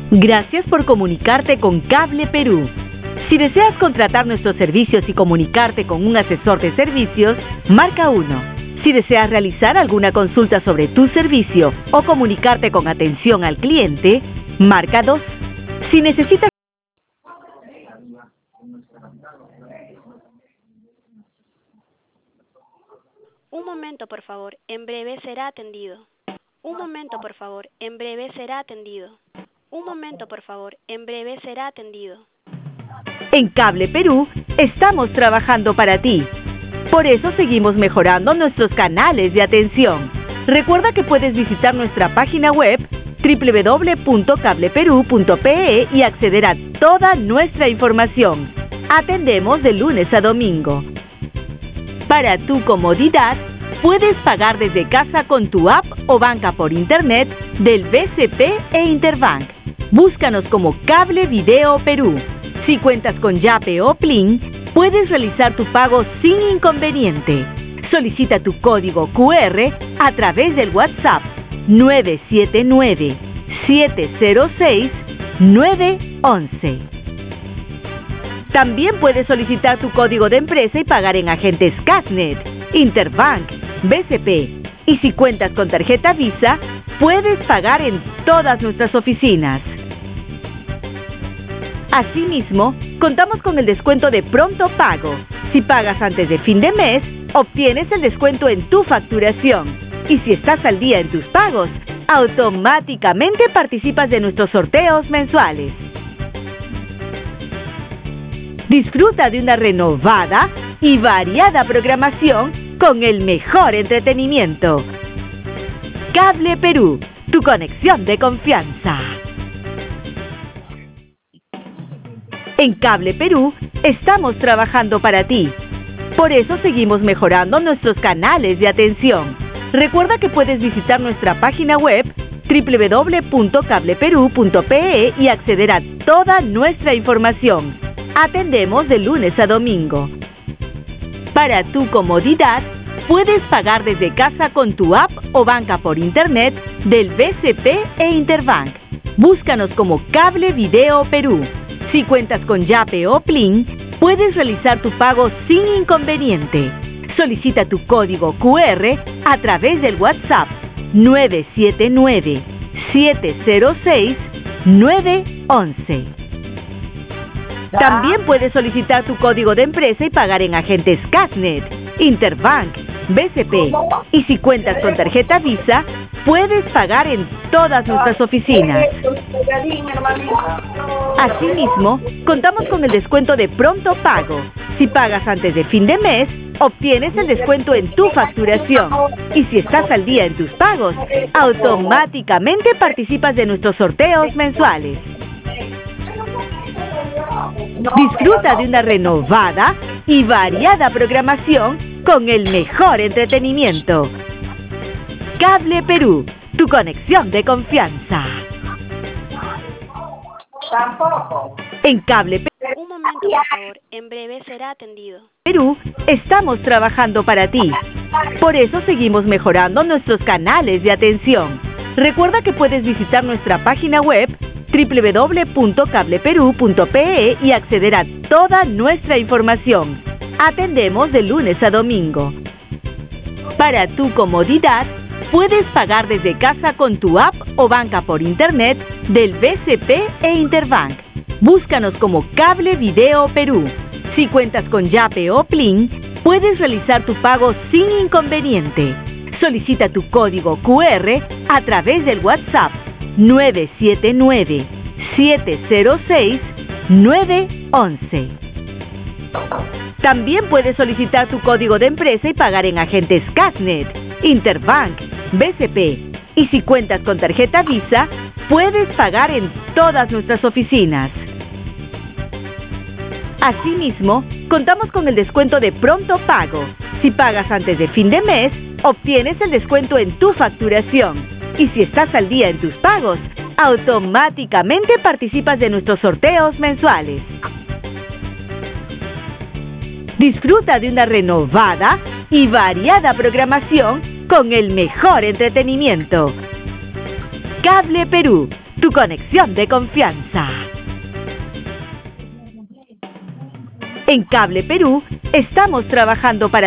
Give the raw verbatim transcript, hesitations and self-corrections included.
Gracias por comunicarte con Cable Perú. Si deseas contratar nuestros servicios y comunicarte con un asesor de servicios, marca uno. Si deseas realizar alguna consulta sobre tu servicio o comunicarte con atención al cliente, marca dos. Si necesitas... Un momento, por favor. En breve será atendido. Un momento, por favor. En breve será atendido. Un momento, por favor. En breve será atendido. En Cable Perú estamos trabajando para ti. Por eso seguimos mejorando nuestros canales de atención. Recuerda que puedes visitar nuestra página web doble u doble u doble u punto cable perú punto pe e y acceder a toda nuestra información. Atendemos de lunes a domingo. Para tu comodidad, puedes pagar desde casa con tu app o banca por internet del B C P e Interbank. Búscanos como Cable Video Perú. Si cuentas con Yape o Plin, puedes realizar tu pago sin inconveniente. Solicita tu código cu erre a través del WhatsApp nueve siete nueve, siete cero seis, nueve once. También puedes solicitar tu código de empresa y pagar en agentes Casnet, Interbank, B C P. Y si cuentas con tarjeta Visa, puedes pagar en todas nuestras oficinas. Asimismo, contamos con el descuento de pronto pago. Si pagas antes de fin de mes, obtienes el descuento en tu facturación. Y si estás al día en tus pagos, automáticamente participas de nuestros sorteos mensuales. Disfruta de una renovada y variada programación con el mejor entretenimiento. Cable Perú, tu conexión de confianza. En Cable Perú estamos trabajando para ti. Por eso seguimos mejorando nuestros canales de atención. Recuerda que puedes visitar nuestra página web doble u doble u doble u punto cable perú punto pe e y acceder a toda nuestra información. Atendemos de lunes a domingo. Para tu comodidad, puedes pagar desde casa con tu app o banca por internet del B C P e Interbank. Búscanos como Cable Video Perú. Si cuentas con Yape o Plin, puedes realizar tu pago sin inconveniente. Solicita tu código cu erre a través del WhatsApp nueve siete nueve, siete cero seis, nueve once. También puedes solicitar tu código de empresa y pagar en agentes Casnet, Interbank, B C P. Y si cuentas con tarjeta Visa, puedes pagar en todas nuestras oficinas. Asimismo, contamos con el descuento de pronto pago. Si pagas antes de fin de mes, obtienes el descuento en tu facturación. Y si estás al día en tus pagos, automáticamente participas de nuestros sorteos mensuales. Disfruta de una renovada y variada programación con el mejor entretenimiento. Cable Perú, tu conexión de confianza. Tampoco. En Cable Perú. Un momento, por favor. En breve será atendido. Perú, estamos trabajando para ti. Por eso seguimos mejorando nuestros canales de atención. Recuerda que puedes visitar nuestra página web doble u doble u doble u punto cable perú punto pe e y acceder a toda nuestra información. Atendemos de lunes a domingo. Para tu comodidad, puedes pagar desde casa con tu app o banca por internet del B C P e Interbank. Búscanos como Cable Video Perú. Si cuentas con Yape o Plin, puedes realizar tu pago sin inconveniente. Solicita tu código cu erre a través del WhatsApp nueve siete nueve, siete cero seis, nueve once. También puedes solicitar tu código de empresa y pagar en agentes Casnet, Interbank, B C P. Y si cuentas con tarjeta Visa, puedes pagar en todas nuestras oficinas. Asimismo, contamos con el descuento de pronto pago. Si pagas antes de fin de mes, obtienes el descuento en tu facturación. Y si estás al día en tus pagos, automáticamente participas de nuestros sorteos mensuales. Disfruta de una renovada y variada programación con el mejor entretenimiento. Cable Perú, tu conexión de confianza. En Cable Perú estamos trabajando para